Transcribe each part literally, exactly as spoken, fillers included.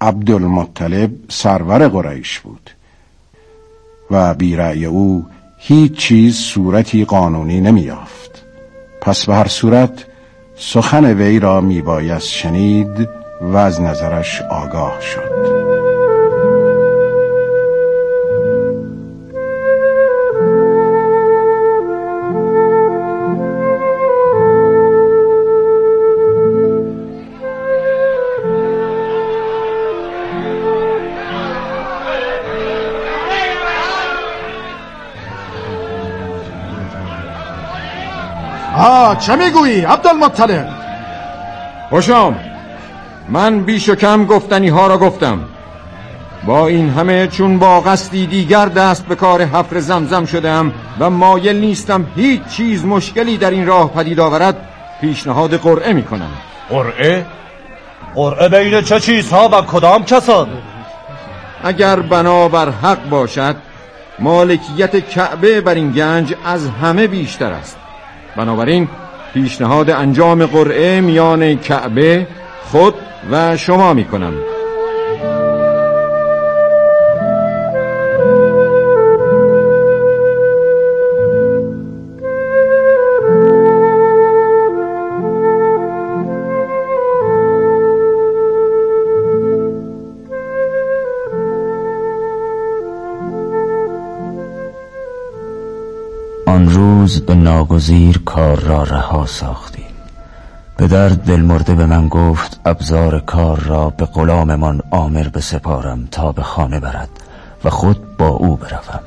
عبدالمطلب سرور قریش بود و بی رأی او هیچ چیز صورتی قانونی نمی یافت. پس به هر صورت سخن وی را می بایست شنید و از نظرش آگاه شد. آه چه میگویی عبدالمطلب؟ خوشام، من بیش و کم گفتنی ها را گفتم. با این همه چون با قصدی دیگر دست به کار حفر زمزم شدم و مایل نیستم هیچ چیز مشکلی در این راه پدید آورد، پیشنهاد قرعه می کنم. قرعه؟ قرعه بین چه چیزها و کدام کسان؟ اگر بنابر حق باشد، مالکیت کعبه بر این گنج از همه بیشتر است. بنابراین پیشنهاد انجام قرعه میان کعبه، خود و شما می کنم. آن روز به ناگزیر کار را رها ساختیم. پدر دلمرده به من گفت ابزار کار را به غلاممان عامر بسپارم تا به خانه برد و خود با او بروم.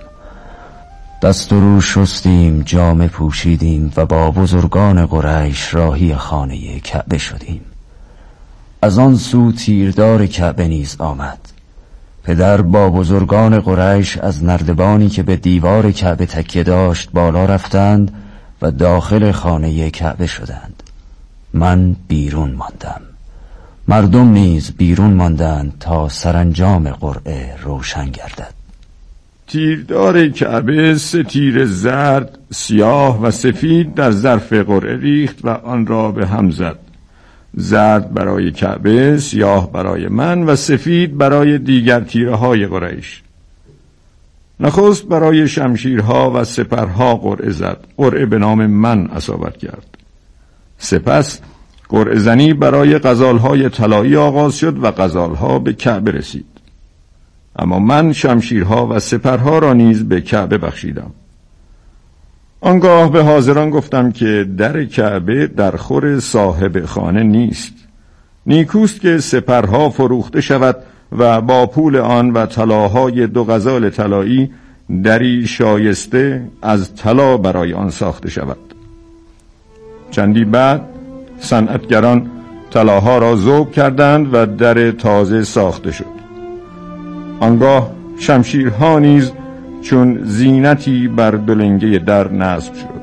دست و رو شستیم، جامه پوشیدیم و با بزرگان قریش راهی خانه کعبه شدیم. از آن سو تیردار کعبه نیز آمد. پدر با بزرگان قریش از نردبانی که به دیوار کعبه تکیه داشت بالا رفتند و داخل خانه کعبه شدند. من بیرون ماندم. مردم نیز بیرون ماندند تا سرانجام قرعه روشن گردد. تیردار کعبه سه تیر زرد، سیاه و سفید در ظرف قرعه ریخت و آن را به هم زد. زرد برای کعبه، سیاه برای من و سفید برای دیگر تیره های قریش. نخست برای شمشیرها و سپرها قرعه زد. قرعه به نام من اصابت کرد. سپس قرعه زنی برای غزالهای طلایی آغاز شد و غزالها به کعبه رسید. اما من شمشیرها و سپرها را نیز به کعبه بخشیدم. آنگاه به حاضران گفتم که در کعبه در خور صاحب خانه نیست. نیکوست که سپرها فروخته شود و با پول آن و طلاهای دو غزال طلایی دری شایسته از طلا برای آن ساخته شود. چندی بعد صنعتگران طلاها را ذوب کردند و در تازه ساخته شد. آنگاه شمشیرها نیز چون زینتی بر دولنگه در نصب شد.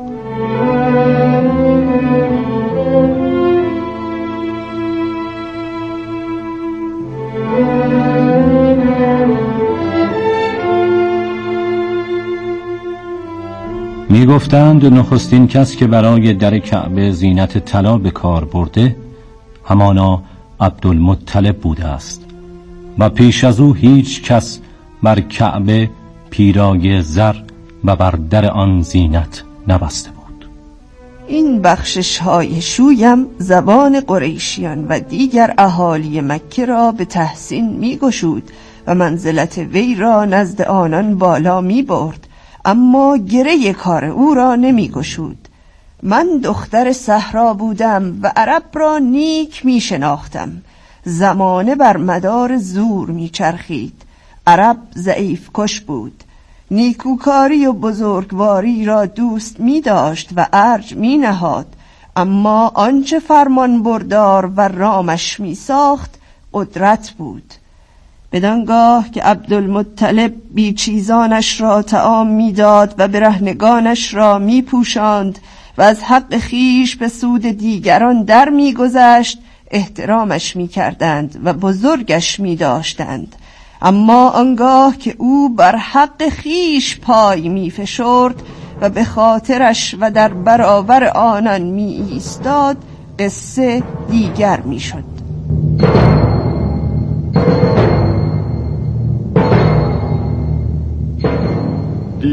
می گفتند نخستین کس که برای در کعبه زینت طلا به کار برده همانا عبدالمطلب بوده است و پیش از او هیچ کس بر کعبه پیرایه زر و بر در آن زینت نبسته بود. این بخشش های شویم زبان قریشیان و دیگر اهالی مکه را به تحسین می گشود و منزلت وی را نزد آنان بالا می برد، اما گره کار او را نمی گشود. من دختر صحرا بودم و عرب را نیک می شناختم. زمانه بر مدار زور می چرخید. عرب ضعیف کش بود. نیکوکاری و بزرگواری را دوست می داشت و ارج می نهاد، اما آنچه فرمان بردار و رامش می ساخت قدرت بود. بدانگاه که عبدالمطلب بی چیزانش را طعام می داد و برهنگانش را می پوشاند و از حق خیش به سود دیگران در می گذشت، احترامش می کردند و بزرگش می داشتند. اما آنگاه که او بر حق خیش پای می فشرد و به خاطرش و در برابر آنان می ایستاد، قصه دیگر می شد.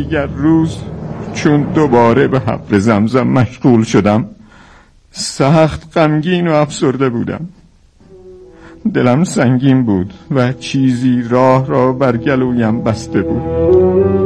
دیگر روز چون دوباره به حفر زمزم مشغول شدم سخت غمگین و افسرده بودم. دلم سنگین بود و چیزی راه را بر گلویم بسته بود.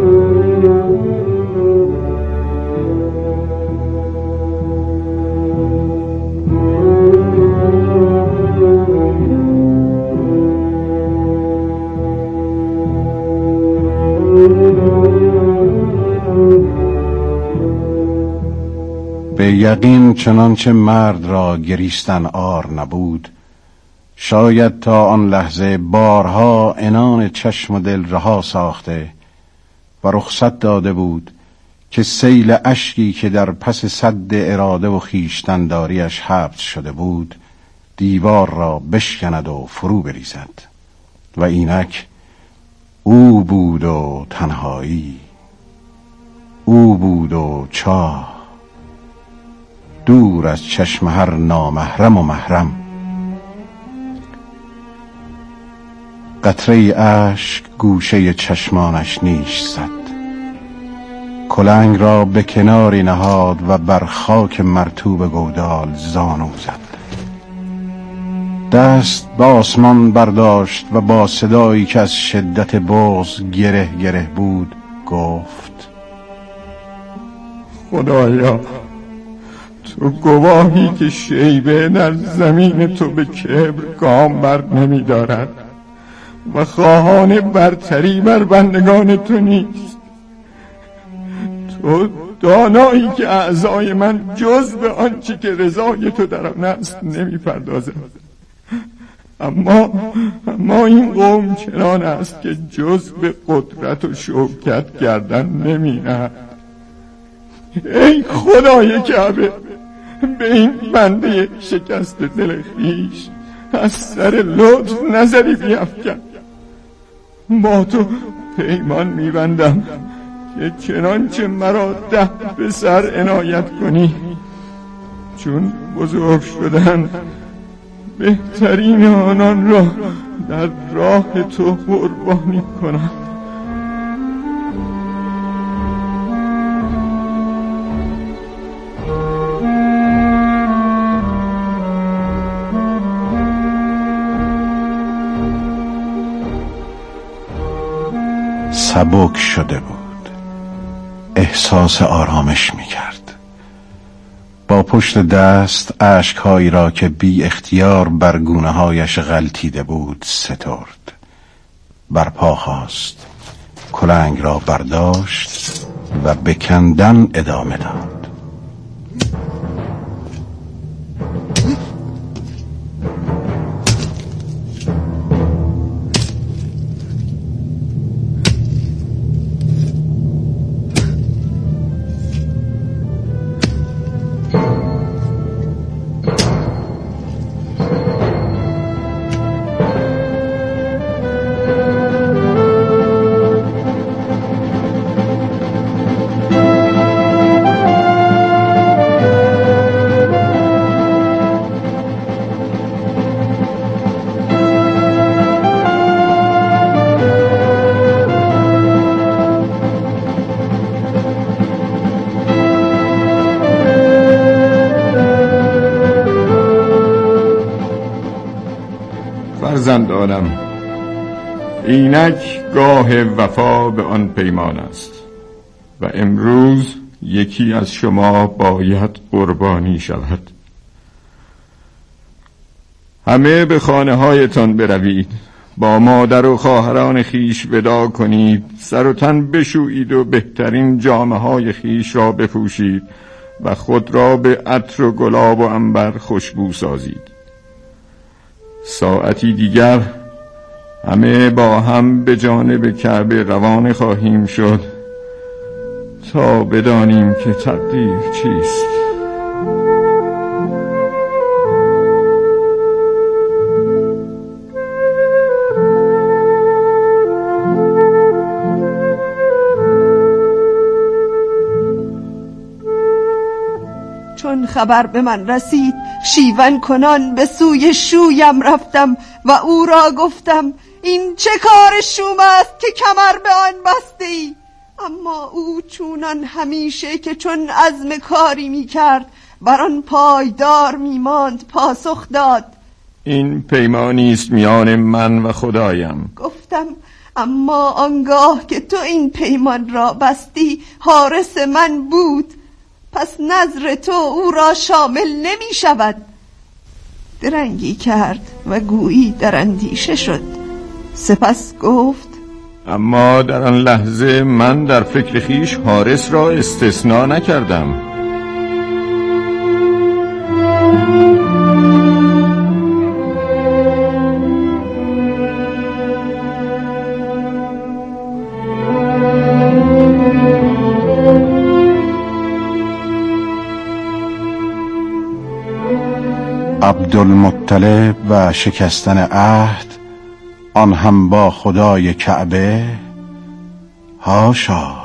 به یقین چنانچه مرد را گریستن عار نبود، شاید تا آن لحظه بارها عنان چشم و دل رها ساخته و رخصت داده بود که سیل اشکی که در پس سد اراده و خویشتنداریش حبس شده بود دیوار را بشکند و فرو بریزد. و اینک او بود و تنهایی، او بود و چاه، دور از چشم هر نامحرم و محرم. قطره اشک گوشه چشمانش نیش زد، کلنگ را به کناری نهاد و بر خاک مرطوب گودال زانو زد. دست به آسمان برداشت و با صدایی که از شدت بغض گره گره بود گفت: خدایا، تو گواهی که شیبه در زمین تو به کبر گام بر نمی دارد و خواهان برتری بر بندگان تو نیست. تو دانایی که اعضای من جز به آنچه که رضای تو در آن است نمی پردازد، اما اما این قوم چنان است که جز به قدرت و شوکت گردن نمی نهد. ای خدای کعبه، به این بنده شکست دل خویش از سر لطف نظری بیفکن. با تو پیمان میبندم که چنانچه مرا ده به سر عنایت کنی، چون بزرگ شدن بهترین آنان را در راه تو قربانی کنم. سبک شده بود، احساس آرامش می کرد. با پشت دست اشکهایی را که بی اختیار بر گونه هایش غلطیده بود سترد. برپا خواست، کلنگ را برداشت و به کندن ادامه داد. فرزندانم، اینک گاه وفا به آن پیمان است و امروز یکی از شما باید قربانی شود. همه به خانه هایتان بروید، با مادر و خواهران خیش وداع کنید، سر و تن بشویید و بهترین جامه های خیش را بپوشید و خود را به عطر و گلاب و عنبر خوشبو سازید. ساعتی دیگر همه با هم به جانب کعبه روانه خواهیم شد تا بدانیم که تقدیر چیست. چون خبر به من رسید شیون کنان به سوی شویم رفتم و او را گفتم: این چه کار شوم است که کمر به آن بسته ای؟ اما او چونان همیشه که چون عزم کاری می کرد بر آن پایدار می ماند پاسخ داد: این پیمانی است میان من و خدایم. گفتم: اما آنگاه که تو این پیمان را بستی حارس من بود، پس نظر تو او را شامل نمی شود. درنگی کرد و گویی در اندیشه شد، سپس گفت: اما در آن لحظه من در فکر خیش حارس را استثناء نکردم. عبدالمطلب و شکستن عهد، آن هم با خدای کعبه، هاشا.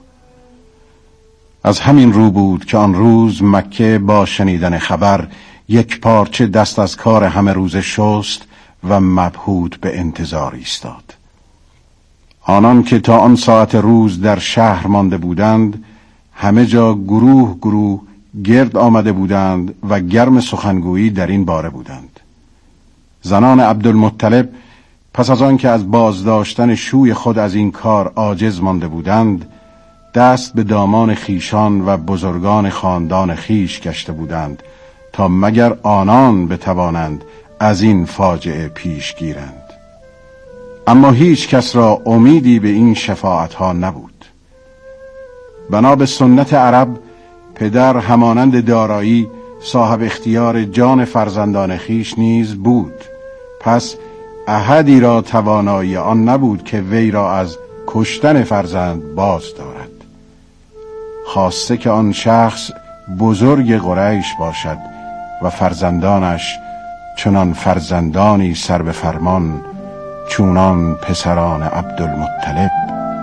از همین رو بود که آن روز مکه با شنیدن خبر یک پارچه دست از کار همه روزه شست و مبهوت به انتظار ایستاد. آنان که تا آن ساعت روز در شهر مانده بودند همه جا گروه گروه گرد آمده بودند و گرم سخنگویی در این باره بودند. زنان عبدالمطلب پس از آن که از بازداشتن شوی خود از این کار عاجز مانده بودند دست به دامان خیشان و بزرگان خاندان خیش گشته بودند تا مگر آنان بتوانند از این فاجعه پیش گیرند. اما هیچ کس را امیدی به این شفاعت ها نبود. بنا به سنت عرب پدر همانند دارایی صاحب اختیار جان فرزندان خیش نیز بود، پس احدی را توانایی آن نبود که وی را از کشتن فرزند باز دارد، خاصه که آن شخص بزرگ قریش باشد و فرزندانش چنان فرزندانی سر به فرمان چونان پسران عبدالمطلب.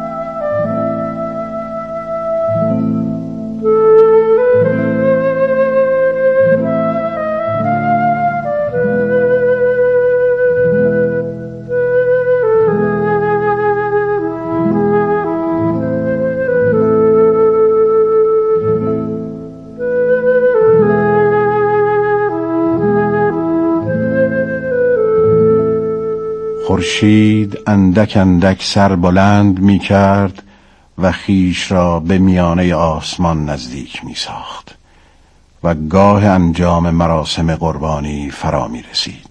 خورشید اندک اندک سر بلند می کرد و خیش را به میانه آسمان نزدیک می ساخت و گاه انجام مراسم قربانی فرا می رسید.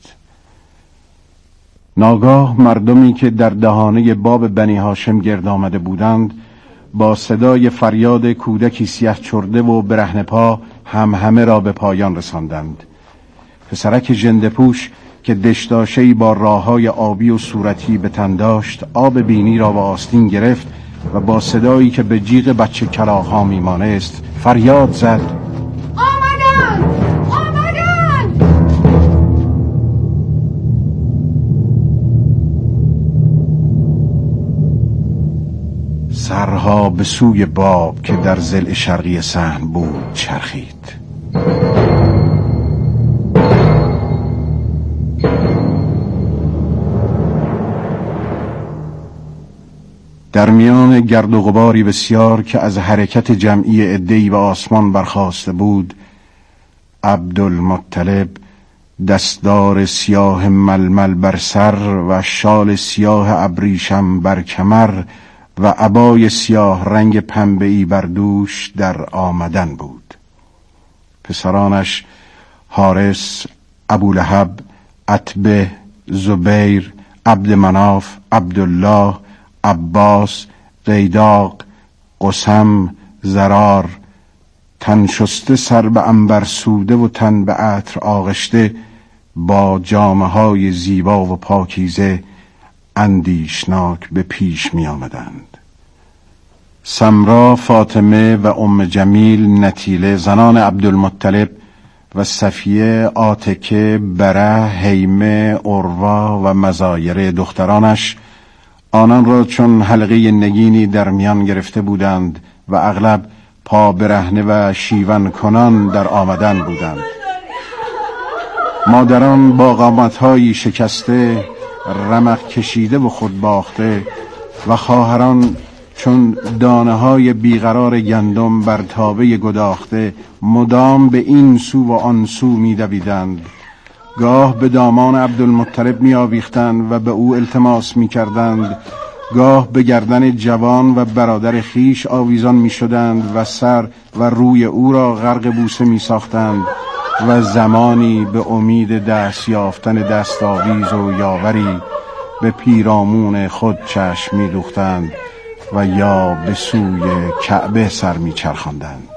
ناگاه مردمی که در دهانه باب بنی هاشم گرد آمده بودند با صدای فریاد کودکی سیه چرده و برهنه پا هم همه را به پایان رساندند. پسرک ژنده‌پوش که دشداشه‌ای با راه‌های آبی و صورتی به تن داشت آب بینی را به آستین گرفت و با صدایی که به جیغ بچه کلاغ‌ها میمانست فریاد زد: آمدن! آمدن! سرها به سوی باب که در ضلع شرقی صحن بود چرخید. در میان گرد و غباری بسیار که از حرکت جمعی عده‌ای به آسمان برخاسته بود، عبدالمطلب دستار سیاه ململ بر سر و شال سیاه ابریشم بر کمر و عبای سیاه رنگ پنبه‌ای بر دوش در آمدن بود. پسرانش حارس، ابولهب، عتبه، زبیر، عبد مناف، عبدالله، عباس، قیداق، قسم، زرار، تن شسته سر به عنبر سوده و تن به عطر آغشته با جامه های زیبا و پاکیزه اندیشناک به پیش می آمدند. سمرا، فاطمه و ام جمیل، نتیله زنان عبدالمطلب و صفیه، عاتکه، بره، حیمه، عروا و مزایر دخترانش آنان را چون حلقه نگینی در میان گرفته بودند و اغلب پا برهنه و شیون کنان در آمدن بودند. مادران با قامت‌هایی شکسته، رمق کشیده و خود باخته و خواهران چون دانه های بیقرار گندم بر تابه گداخته مدام به این سو و آن سو می دویدند. گاه به دامان عبدالمطلب می آویختند و به او التماس می کردند، گاه به گردن جوان و برادر خیش آویزان می شدند و سر و روی او را غرق بوسه می ساختند و زمانی به امید دست یافتن دستاویز و یاوری به پیرامون خود چشم می دوختند و یا به سوی کعبه سر می چرخاندند.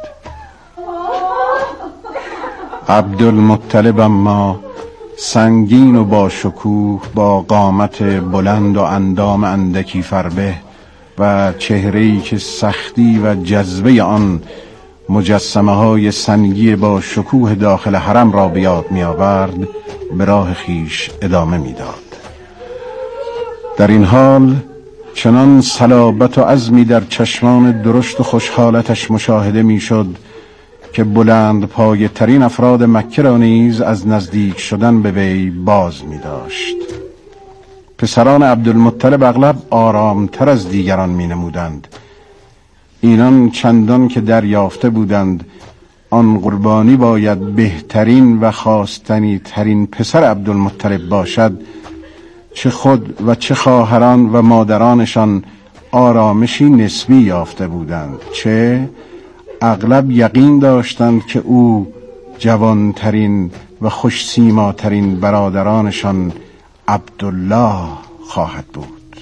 عبدالمطلب اما سنگین و با شکوه، با قامت بلند و اندام اندکی فربه و چهره‌ای که سختی و جذبه آن مجسمه های سنگی با شکوه داخل حرم را به یاد می آورد، به راه خیش ادامه می داد. در این حال چنان صلابت و عزمی در چشمان درشت و خوشحالتش مشاهده می شد که بلند پایه ترین افراد مکه را نیز از نزدیک شدن به وی باز می داشت. پسران عبدالمطلب اغلب آرامتر از دیگران می نمودند. اینان چندان که دریافته بودند آن قربانی باید بهترین و خواستنی ترین پسر عبدالمطلب باشد، چه خود و چه خواهران و مادرانشان آرامشی نسبی یافته بودند، چه اغلب یقین داشتند که او جوانترین و خوش سیماترین برادرانشان عبدالله خواهد بود.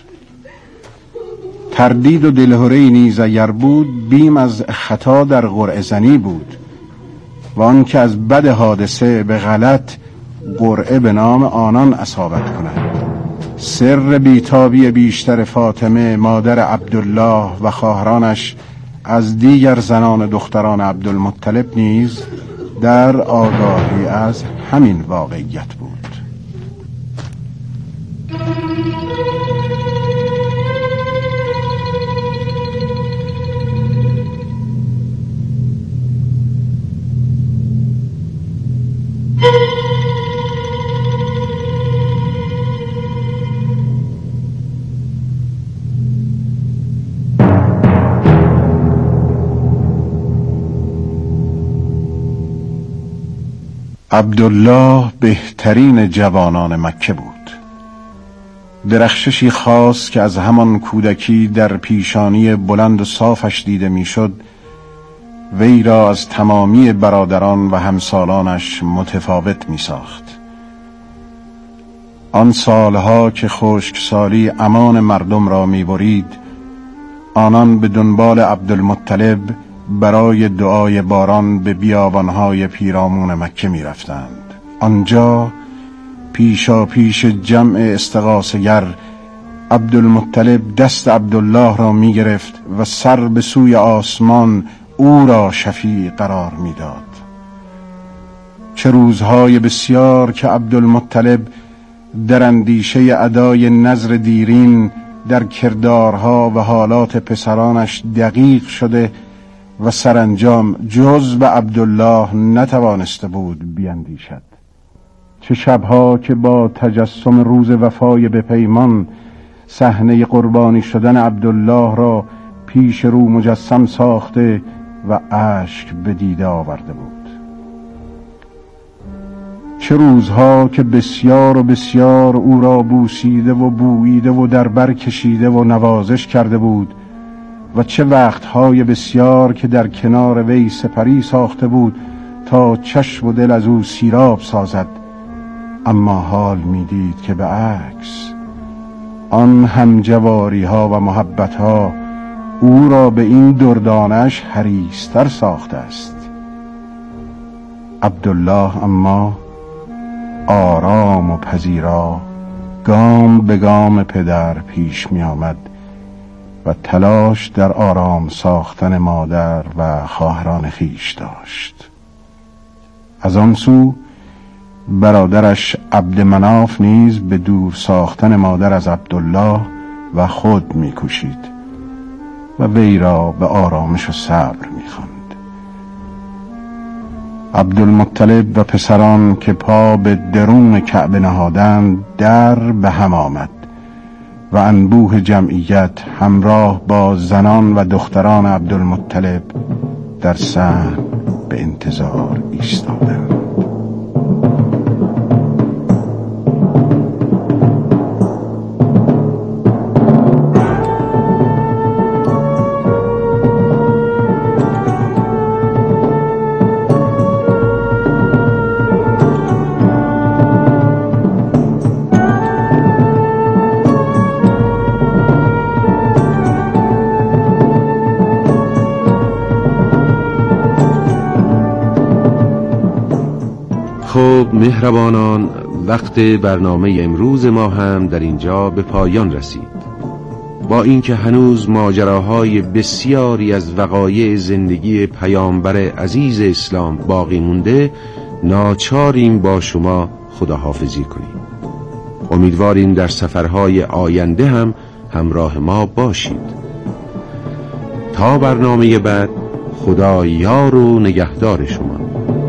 تردید و دلهره‌ای نیز اگر بود، بیم از خطا در قرعه زنی بود و آن که از بد حادثه به غلط قرعه به نام آنان اصابت کند. سر بیتابی بیشتر فاطمه مادر عبدالله و خواهرانش از دیگر زنان دختران عبدالمطلب نیز در آگاهی از همین واقعیت بود. عبدالله بهترین جوانان مکه بود. درخششی خاص که از همان کودکی در پیشانی بلند و صافش دیده میشد، وی را از تمامی برادران و همسالانش متفاوت می ساخت. آن سالها که خشکسالی امان مردم را می برید، آنان به دنبال عبدالمطلب برای دعای باران به بیابانهای پیرامون مکه می رفتند. آنجا پیشا پیش جمع استغاثه‌گر عبدالمطلب دست عبدالله را می گرفت و سر به سوی آسمان او را شفیع قرار می داد. چه روزهای بسیار که عبدالمطلب در اندیشه ادای نذر دیرین در کردارها و حالات پسرانش دقیق شده و سرانجام جز به عبدالله نتوانسته بود بیندیشد. چه شبها که با تجسم روز وفای به پیمان صحنه قربانی شدن عبدالله را پیش رو مجسم ساخته و اشک به دیده آورده بود. چه روزها که بسیار و بسیار او را بوسیده و بوییده و در بر کشیده و نوازش کرده بود و چه وقتهای بسیار که در کنار وی سپری ساخته بود تا چشم و دل از او سیراب سازد، اما حال میدید که به عکس آن همجواری ها و محبت ها او را به این دردانش حریص‌تر ساخته است. عبدالله اما آرام و پذیرا گام به گام پدر پیش می آمد و تلاش در آرام ساختن مادر و خواهران خیش داشت. از آن سو برادرش عبدمناف نیز به دور ساختن مادر از عبدالله و خود می کوشید و وی را به آرامش و صبر می خواند. عبدالمطلب و پسران که پا به درون کعبه نهادند، در به هم آمد و انبوه جمعیت همراه با زنان و دختران عبدالمطلب در صحن به انتظار ایستادند. خب مهربانان، وقت برنامه امروز ما هم در اینجا به پایان رسید. با اینکه هنوز ماجراهای بسیاری از وقایع زندگی پیامبر عزیز اسلام باقی مونده، ناچاریم با شما خداحافظی کنیم. امیدواریم در سفرهای آینده هم همراه ما باشید. تا برنامه بعد، خدا یار و نگهدار شما.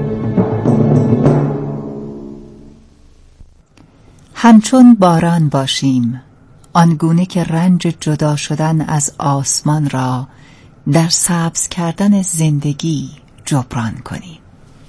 همچون باران باشیم، آنگونه که رنج جدا شدن از آسمان را در سبز کردن زندگی جبران کنیم.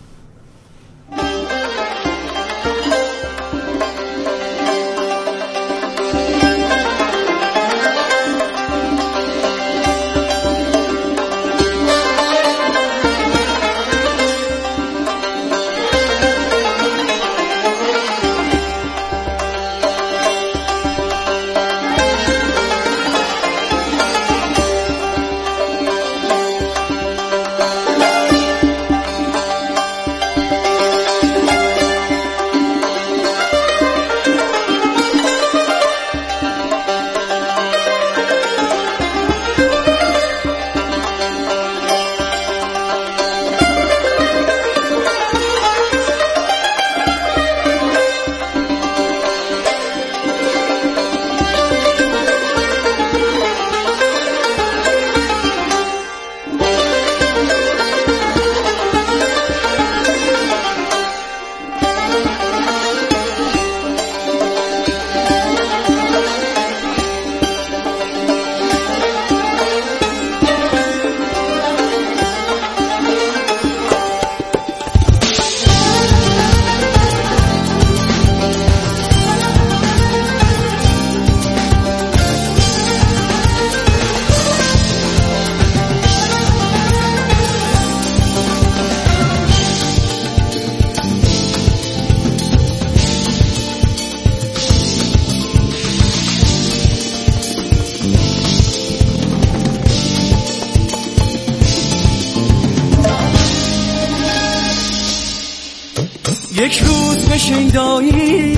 یک روز به شیدایی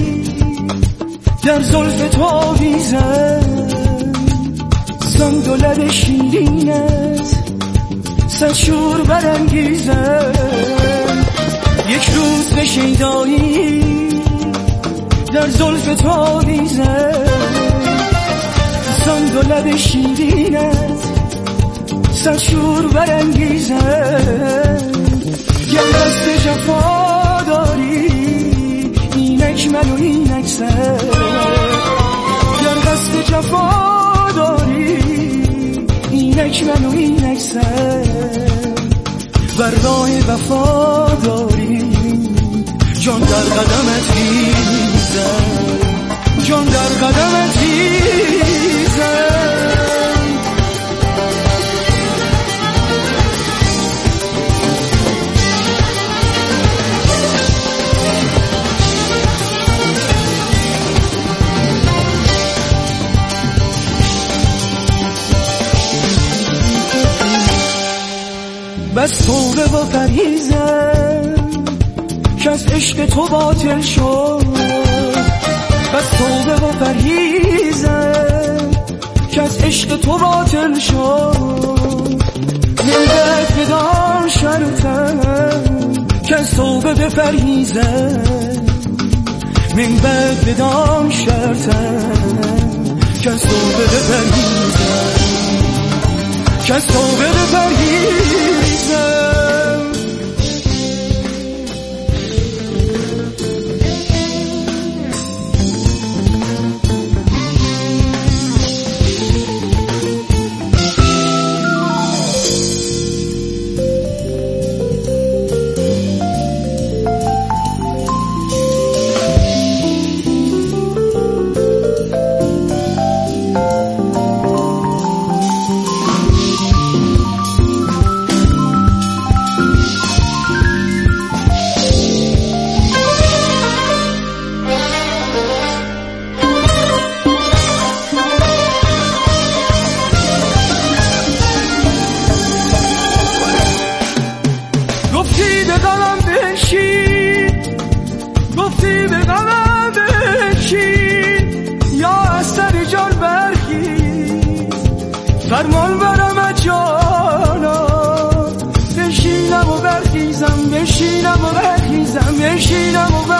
در زلف تو آویزم، سند و لب شیرینت صد شور برانگیزم. یک روز به شیدایی در زلف تو آویزم، سند و لب شیرینت صد شور برانگیزم. گر دست جفا داری اینک من و اینک سر، گر دست جفا داری اینک من و اینک سر، و راه وفا داری جان در قدمت ریزم، جان در قدمت ریزم. بس توبه و پرهیزم که از عشق تو باطل شد، بس توبه و پرهیزم که از عشق تو باطل شد. نگهت بدان شرطم که از توبه بپرهیزم، من بعد بدان شرطم که از توبه بپرهیزم، که از توبه بپرهیزم. فرمان برم جانا، بشینم و برخیزم، بشینم و برخیزم، بشینم و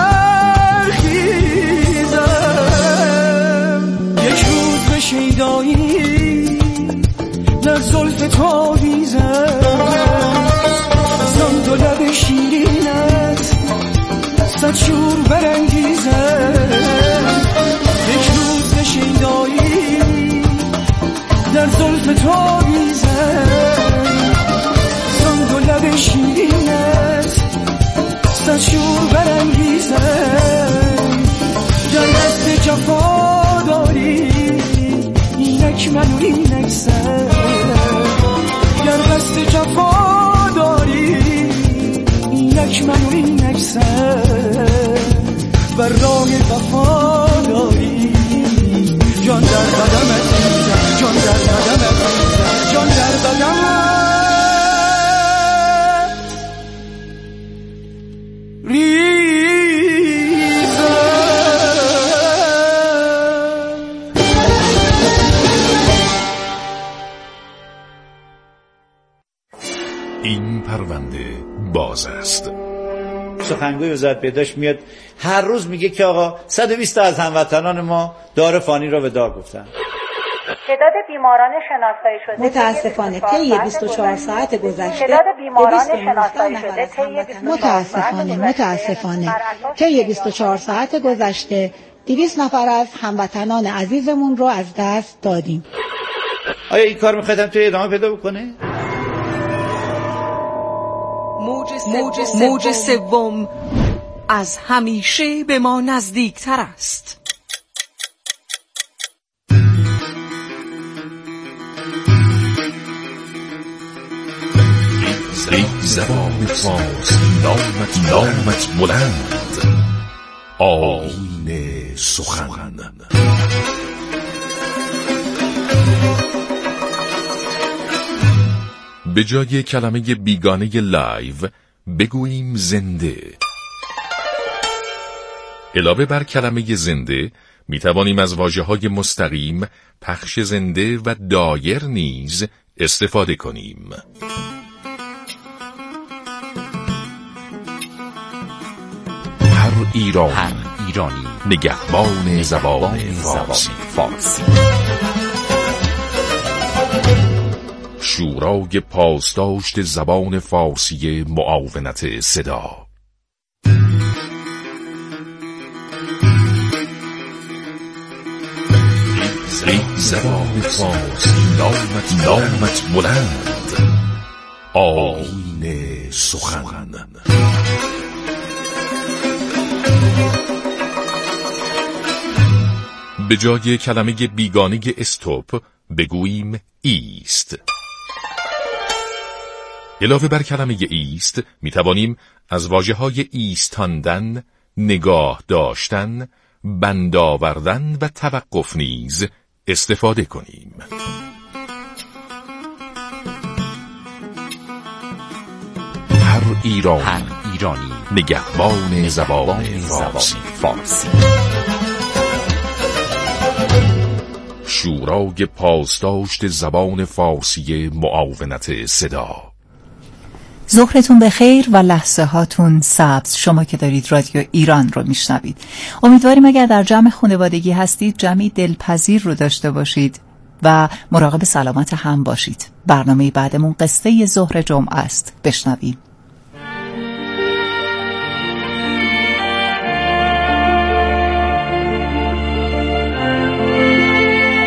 برخیزم. یک روز به شیدایی در زلف تاویزم، زان دو لب شیرینت صد شور برانگیزم. یک روز به شیدایی در زلف تاویزم، زان دو لب شیرینت صد شور برانگیزم. گر دست جفا داری اینک من و اینک سر، گر دست جفا داری اینک من و اینک سر، بر راه وفا داری جان در قدمت ریزم، جان در قدمت ریزم، جان در قدمت ریزم. این پرونده باز است. سخنگوی وزارت بهداشت میاد هر روز میگه که آقا صد و بیست از هموطنان ما دار فانی را به دار گفتن. تعداد بیماران شناسایی شده متاسفانه طی بیست و چهار ساعت گذشته تعداد بیماران شناسایی شده متاسفانه متاسفانه طی بیست و چهار ساعت گذشته دویست نفر از هموطنان عزیزمون رو از دست دادیم. آیا این کار میخواید هم توی ادامه پیدا بکنه؟ موج سوم از همیشه به ما نزدیکتر است. ای زبان فارسی نامت نامت بلند، آیین سخن. به جای کلمه بیگانه لایو بگوییم زنده. علاوه بر کلمه زنده می توانیم از واژه‌های مستقیم، پخش زنده و دایر نیز استفاده کنیم. هر ایرانی, هر ایرانی نگهبان زبان فارسی. فارسی. شورای پاسداشت زبان فارسی معاونت صدا. ای زبان فارسی نامت نامت بلند، آیین سخن. به جای کلمه بیگانه استوب بگوییم ایست. علاوه بر کلمه ایست می توانیم از واژه‌های ایستاندن، نگاه داشتن، بند آوردن و توقف نیز استفاده کنیم. هر ایرانی, هر ایرانی نگهبان زبان فارسی. فارسی. شورای پاسداشت زبان فارسی معاونت صدا. ظهرتون بخیر و لحظه هاتون سبز، شما که دارید رادیو ایران رو میشنوید. امیدواریم اگر در جمع خانوادگی هستید جمعی دلپذیر رو داشته باشید و مراقب سلامت هم باشید. برنامه بعدمون قصه ظهر جمعه است، بشنویم.